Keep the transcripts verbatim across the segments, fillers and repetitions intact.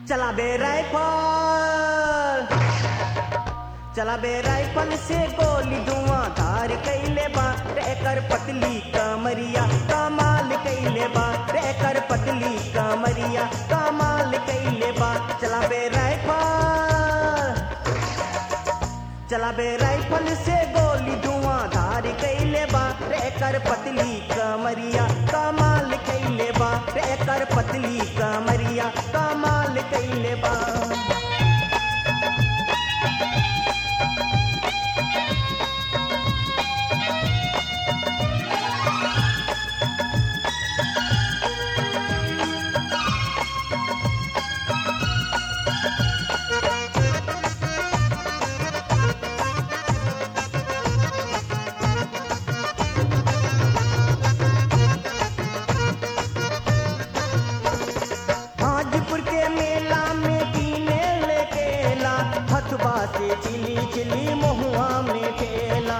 चला बे राइफल, चला बे राइफल से गोली धुआंधार कैले बा, एकर पतली कमरिया कमाल कैले बा, एकर पतली कमरिया कमाल कैले बा। चला बे राइफल, चला बे राइफल से गोली धुआंधार कैले बा, एकर पतली कमरिया कमाल कैले बा, एकर पतली कमरिया कमाल कैले बा। से चिली चिली महुआ में खेला,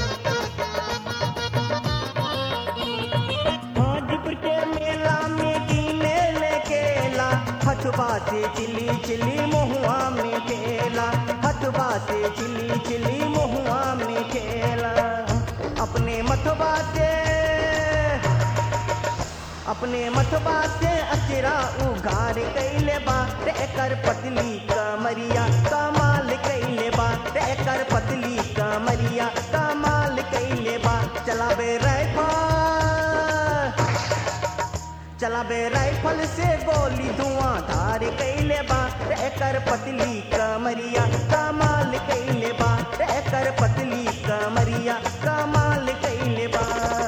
हाजीपुर के मेला में कीने ले केला, हथुआ से चिली चिली महुआ में खेला, हथुआ से चिली चिली महुआ में खेला। अपने मथुआ से अपने मथुआ से अचरा उघार कैले बा, एकर पतली कमरिया कमाल कैले बा, एकर पतली कमरिया कमाल कैले बा। चला बे राइफल, चला बे राइफल से गोली धुआंधार कैले बा, एकर पतली कमरिया कमाल कैले बा, एकर पतली कमरिया कमाल कैले बा।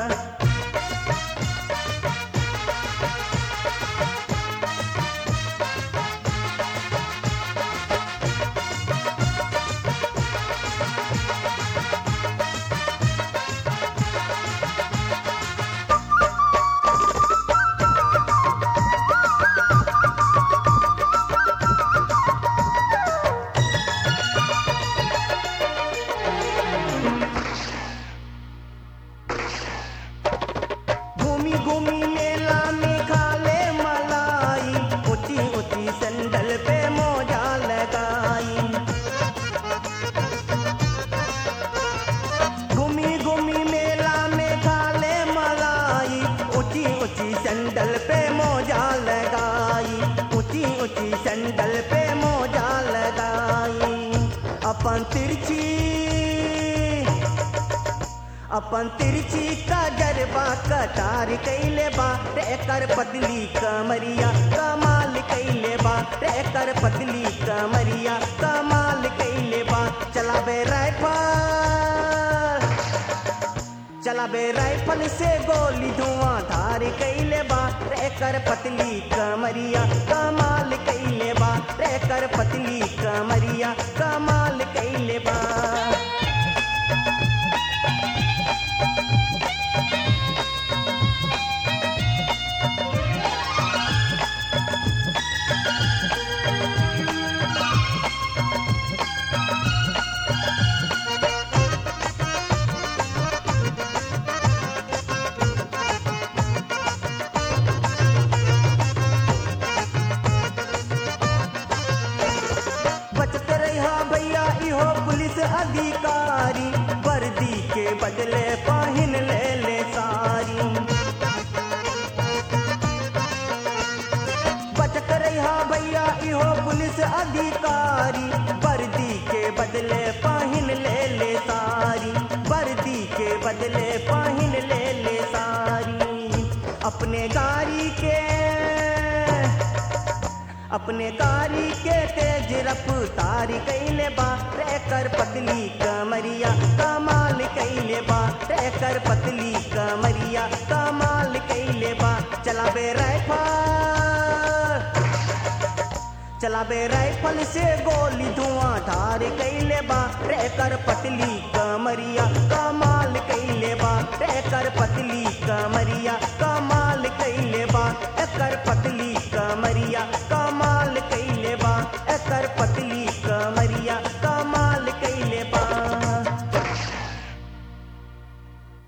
घूमी मेला में खाले मलाई, ऊंची ऊंची सैंडल पे मोजा लगाई। घूमी घूमी मेला में खाले मलाई, ऊंची ऊंची सैंडल पे मोजा लगाई, ऊंची ऊंची सैंडल पे मोजा लगाई। अपन तिरछी अपन तिरछी का गरबा कटार कैले बा, एकर पतली कमरिया कमाल कैले बा, एकर पतली कमरिया कमाल कैले बा। चला बे राइफल, चला बे राइफल से गोली धुआंधार कैले बा, एकर पतली कमरिया कमाल कैले बा, एकर पतली कमरिया कमाल कैले बा। बचत रहा भैया इहो पुलिस अधिकारी, वर्दी के बदले पहिन ले ले सारी। बचत रहा भैया इहो पुलिस अधिकारी, वर्दी के बदले पहिन ले ले सारी, वर्दी के बदले पहिन ले ले सारी। अपने गाड़ी के अपने गाड़ी के तेज रफ्तार कैले बा, एकर पतली कमरिया कमाल कैले बा, एकर पतली कमरिया कमाल कैले बा। चला बे राइफल, चला बे राइफल से गोली धुआंधार कैले बा, एकर पतली कमरिया कमाल कैले बा, एकर पतली कमरिया कमाल कैले बा, एकर पतली कमरिया कमाल कैले बा, एकर पतली